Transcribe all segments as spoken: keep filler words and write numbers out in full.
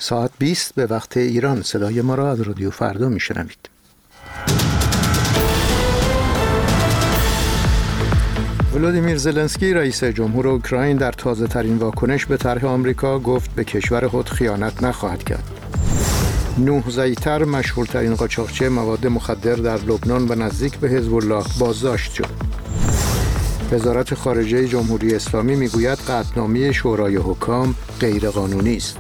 ساعت بیست به وقت ایران. صدای ما را از رادیو فردا میشنوید. ولودیمیر زلنسکی رئیس جمهور اوکراین در تازه ترین واکنش به طرح آمریکا گفت به کشور خود خیانت نخواهد کرد. نوح زیتر مشهورترین قاچاقچی مواد مخدر در لبنان و نزدیک به حزب الله بازداشت شد. وزارت خارجه جمهوری اسلامی میگوید قطعنامه شورای حکام غیرقانونی است.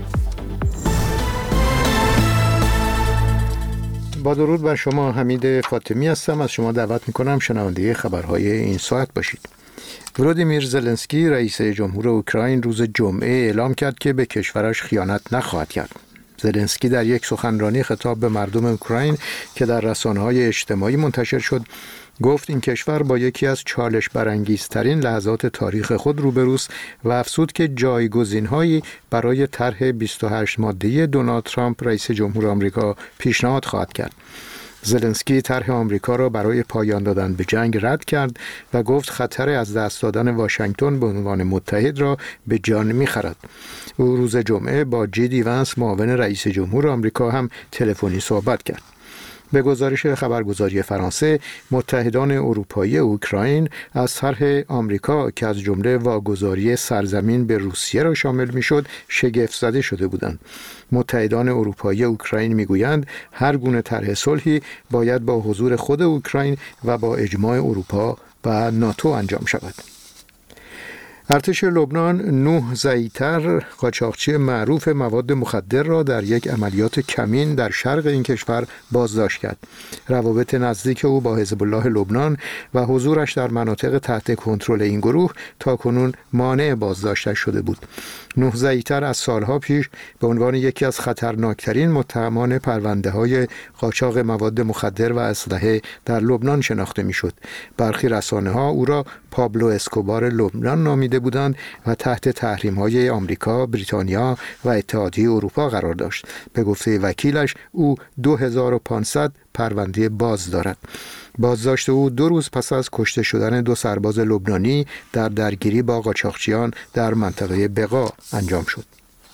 با درود بر شما، حمید فاطمی هستم. از شما دعوت میکنم شنونده خبرهای این ساعت باشید. ولودیمیر زلنسکی رئیس جمهور اوکراین روز جمعه اعلام کرد که به کشورش خیانت نخواهد کرد. زلنسکی در یک سخنرانی خطاب به مردم اوکراین که در رسانه‌های اجتماعی منتشر شد گفت این کشور با یکی از چالش برانگیزترین لحظات تاریخ خود روبروست و افزود که جایگزین‌هایی برای طرح بیست و هشت ماده‌ای دونالد ترامپ رئیس جمهور آمریکا پیشنهاد خواهد کرد. زلنسکی طرح آمریکا را برای پایان دادن به جنگ رد کرد و گفت خطر از دست دادن واشنگتن به عنوان متحد را به جان می‌خرد. او روز جمعه با جی دی وانس معاون رئیس جمهور آمریکا هم تلفنی صحبت کرد. به گزارش خبرگزاری فرانسه، متحدان اروپایی اوکراین از طرح آمریکا که از جمله واگذاری سرزمین به روسیه را شامل میشد شگفت زده شده بودند. متحدان اروپایی اوکراین میگویند هر گونه طرح صلحی باید با حضور خود اوکراین و با اجماع اروپا و ناتو انجام شود. ارتش لبنان نوح زیتر قاچاقچی معروف مواد مخدر را در یک عملیات کمین در شرق این کشور بازداشت کرد. روابط نزدیک او با حزب الله لبنان و حضورش در مناطق تحت کنترل این گروه تاکنون مانع بازداشتش شده بود. نوح زیتر از سالها پیش به عنوان یکی از خطرناکترین متهمان پرونده‌های قاچاق مواد مخدر و اسلحه در لبنان شناخته میشد. برخی رسانه‌ها او را پابلو اسکوبار لبنان نامیده بودند و تحت تحریم‌های آمریکا، بریتانیا و اتحادیه اروپا قرار داشت. به گفته وکیلش او دو هزار و پانصد پرونده باز دارد. بازداشت او دو روز پس از کشته شدن دو سرباز لبنانی در درگیری با قاچاقچیان در منطقه بقا انجام شد.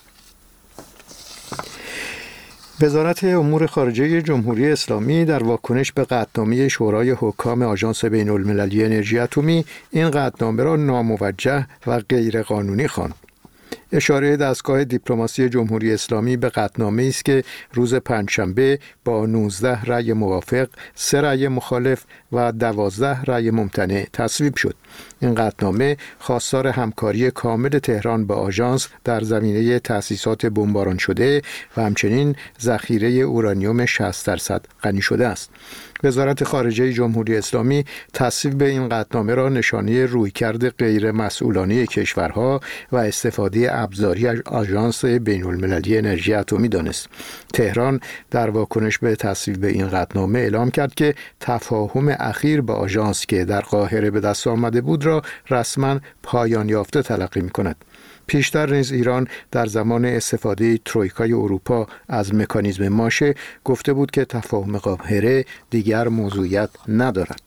وزارت امور خارجه جمهوری اسلامی در واکنش به قطعنامه شورای حکام آژانس بین‌المللی انرژی اتمی این قطعنامه را ناموجه و غیرقانونی خواند. اشاره دستگاه دیپلماسی جمهوری اسلامی به قطعنامه است که روز پنجشنبه با نوزده رأی موافق، سه رأی مخالف و دوازده رأی ممتنع تصویب شد. این قطعنامه خواستار همکاری کامل تهران با آژانس در زمینه تأسیسات بمباران شده و همچنین ذخیره اورانیوم شصت درصد غنی شده است. وزارت خارجه جمهوری اسلامی تصویب این قطعنامه را نشانه رویکرد غیر مسئولانه کشورها و استفاده ابزاری از آژانس بین‌المللی انرژی اتمی دانست. تهران در واکنش به تصویب این قطعنامه اعلام کرد که تفاهم اخیر با آژانس که در قاهره به دست آمده بود را رسما پایان یافته تلقی می‌کند. پیشتر نیز ایران در زمان استفاده ترویکای اروپا از مکانیزم ماشه گفته بود که تفاهم قاهره دیگر موضوعیت ندارد.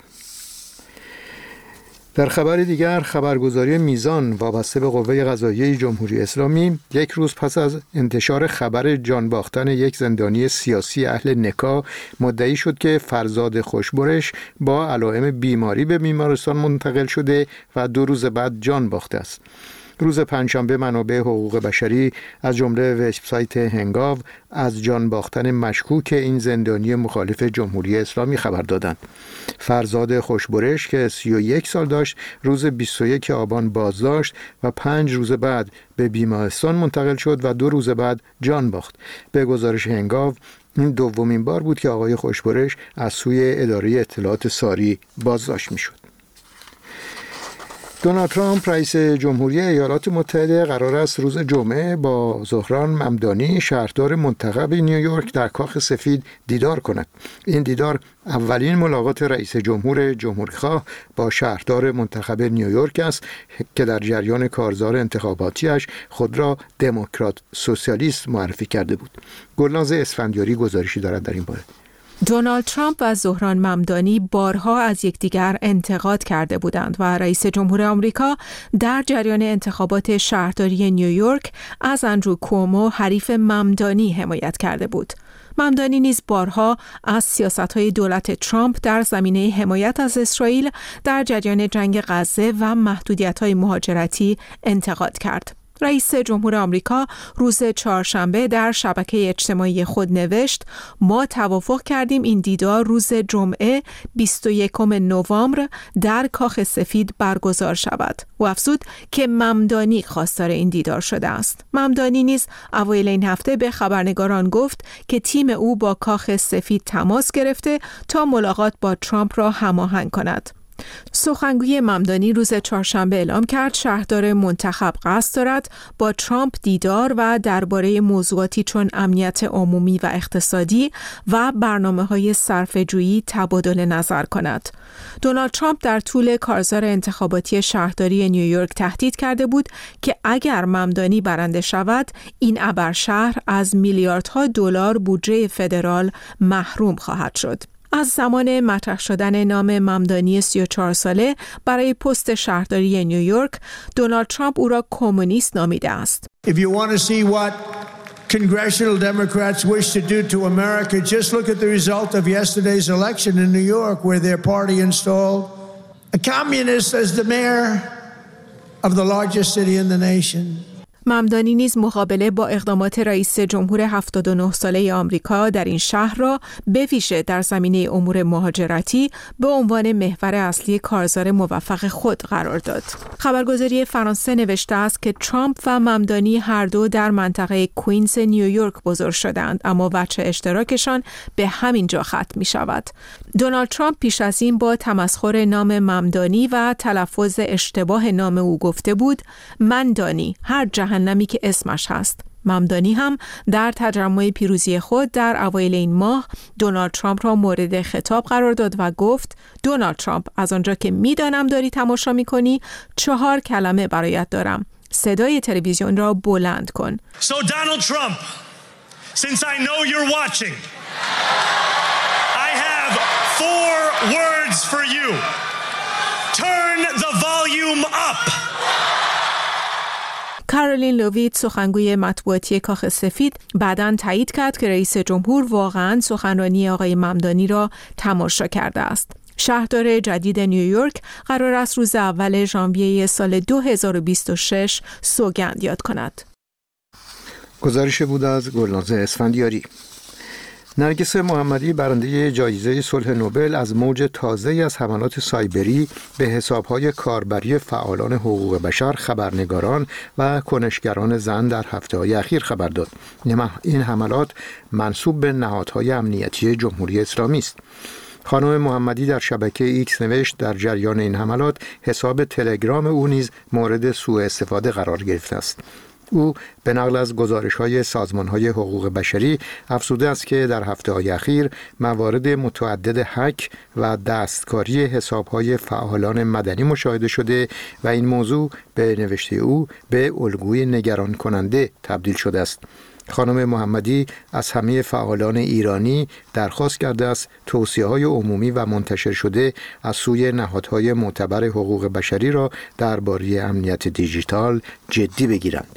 در خبر دیگر، خبرگزاری میزان وابسته به قوه قضاییه جمهوری اسلامی یک روز پس از انتشار خبر جان باختن یک زندانی سیاسی اهل نکاح مدعی شد که فرزاد خوشبرش با علائم بیماری به بیمارستان منتقل شده و دو روز بعد جان باخته است. روز پنجشنبه منابع حقوق بشری از جمله وبسایت هنگاو از جان باختن مشکوک این زندانی مخالف جمهوری اسلامی خبر دادند. فرزاد خوشبرش که سی و یک سال داشت روز بیست و یک آبان بازداشت و پنج روز بعد به بیمارستان منتقل شد و دو روز بعد جان باخت. به گزارش هنگاو این دومین بار بود که آقای خوشبرش از سوی اداره اطلاعات ساری بازداشت می‌شد. دونالد ترامپ رئیس جمهوری ایالات متحده قرار است روز جمعه با زهران ممدانی شهردار منتخب نیویورک در کاخ سفید دیدار کند. این دیدار اولین ملاقات رئیس جمهور جمهوری‌خواه با شهردار منتخب نیویورک است که در جریان کارزار انتخاباتیش خود را دموکرات سوسیالیست معرفی کرده بود. گلناز اسفندیاری گزارشی دارد در این باره. دونالد ترامپ و زهران ممدانی بارها از یکدیگر انتقاد کرده بودند و رئیس جمهور آمریکا در جریان انتخابات شهرداری نیویورک از اندرو کومو حریف ممدانی حمایت کرده بود. ممدانی نیز بارها از سیاست‌های دولت ترامپ در زمینه حمایت از اسرائیل در جریان جنگ غزه و محدودیت‌های مهاجرتی انتقاد کرد. رئیس جمهور آمریکا روز چهارشنبه در شبکه اجتماعی خود نوشت: ما توافق کردیم این دیدار روز جمعه بیست و یکم نوامبر در کاخ سفید برگزار شود. و افزود که ممدانی خواستار این دیدار شده است. ممدانی نیز اوایل این هفته به خبرنگاران گفت که تیم او با کاخ سفید تماس گرفته تا ملاقات با ترامپ را هماهنگ کند. سخنگوی ممدانی روز چهارشنبه اعلام کرد شهردار منتخب قصد دارد با ترامپ دیدار و درباره موضوعاتی چون امنیت عمومی و اقتصادی و برنامه‌های صرفه‌جویی تبادل نظر کند. دونالد ترامپ در طول کارزار انتخاباتی شهرداری نیویورک تهدید کرده بود که اگر ممدانی برنده شود، این ابرشهر از میلیاردها دلار بودجه فدرال محروم خواهد شد. از زمان مطرح شدن نام ممدانی سی و چهار ساله برای پست شهرداری نیویورک، دونالد ترامپ او را کمونیست نامیده است. If you want to see what congressional Democrats wish to do to America, just look at the result of yesterday's election in New York, where their party installed a communist as the mayor of the largest city in the nation. ممدانی نیز مقابله با اقدامات رئیس جمهور هفتاد و نه ساله آمریکا در این شهر را به ویژه در زمینه امور مهاجرتی به عنوان محور اصلی کارزار موفق خود قرار داد. خبرگزاری فرانسه نوشته است که ترامپ و ممدانی هر دو در منطقه کوینز نیویورک بزرگ شدند، اما وجه اشتراکشان به همین جا ختم می شود. دونالد ترامپ پیش از این با تمسخر نام ممدانی و تلفظ اشتباه نام او گفته بود: من دانی، هر جهنمی که اسمش هست. ممدانی هم در تجمع پیروزی خود در اوایل این ماه دونالد ترامپ را مورد خطاب قرار داد و گفت: دونالد ترامپ، از آنجا که میدانم داری تماشا میکنی، چهار کلمه برایت دارم. صدای تلویزیون را بلند کن. So Donald Trump, since I know you're watching, I have four words for you. Turn the volume up. کارولین لوویت، سخنگوی مطبوعاتی کاخ سفید، بعداً تایید کرد که رئیس جمهور واقعاً سخنرانی آقای ممدانی را تماشا کرده است. شهردار جدید نیویورک قرار است روز اول ژانویه سال دو هزار و بیست و شش سوگند یاد کند. گزارش بود از گلناز اسفندیاری. نرگس محمدی، برنده جایزه صلح نوبل، از موج تازه‌ای از حملات سایبری به حساب‌های کاربری فعالان حقوق بشر، خبرنگاران و کنشگران زن در هفته‌های اخیر خبر داد. این حملات منسوب به نهادهای امنیتی جمهوری اسلامی است. خانم محمدی در شبکه ایکس نوشت در جریان این حملات حساب تلگرام او نیز مورد سوء استفاده قرار گرفته است. او به نقل از گزارش‌های سازمان‌های حقوق بشری افزوده است که در هفته‌های اخیر موارد متعدد هک و دستکاری حساب‌های فعالان مدنی مشاهده شده و این موضوع به نوشته او به الگوی نگران کننده تبدیل شده است. خانم محمدی از همه فعالان ایرانی درخواست کرده است توصیه‌های عمومی و منتشر شده از سوی نهادهای معتبر حقوق بشری را درباره امنیت دیجیتال جدی بگیرند.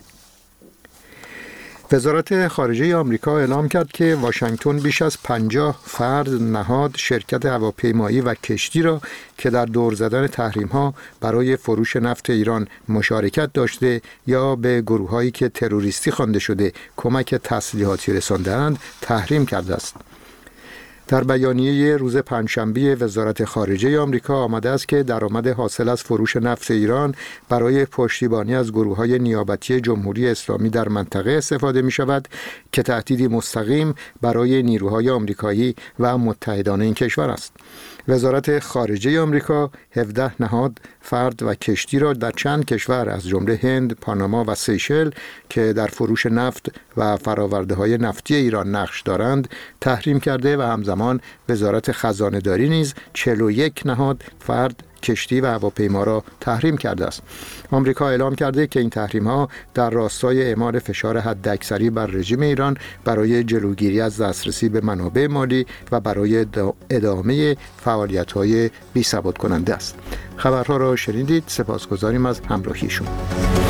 وزارت خارجه آمریکا اعلام کرد که واشنگتن بیش از پنجاه فرد، نهاد، شرکت هواپیمایی و کشتی را که در دور زدن تحریم‌ها برای فروش نفت ایران مشارکت داشته یا به گروه‌هایی که تروریستی خوانده شده کمک تسلیحاتی رسانده‌اند تحریم کرده است. در بیانیه روز پنجشنبه وزارت خارجه آمریکا آمده است که درآمد حاصل از فروش نفت ایران برای پشتیبانی از گروه‌های نیابتی جمهوری اسلامی در منطقه استفاده می‌شود که تهدیدی مستقیم برای نیروهای آمریکایی و متحدان این کشور است. وزارت خارجه آمریکا هفده نهاد، فرد و کشتی را در چند کشور از جمله هند، پاناما و سیشل که در فروش نفت و فرآورده‌های نفتی ایران نقش دارند تحریم کرده و همزمان وزارت خزانه‌داری نیز چهل و یک نهاد، فرد، کشتی و هواپیما را تحریم کرده است. آمریکا اعلام کرده که این تحریم‌ها در راستای اعمال فشار حداکثری بر رژیم ایران برای جلوگیری از دسترسی به منابع مالی و برای ادامه فعالیت‌های بی‌ثبات کننده است. خبرها را شنیدید. سپاسگزاریم از همراهیشون.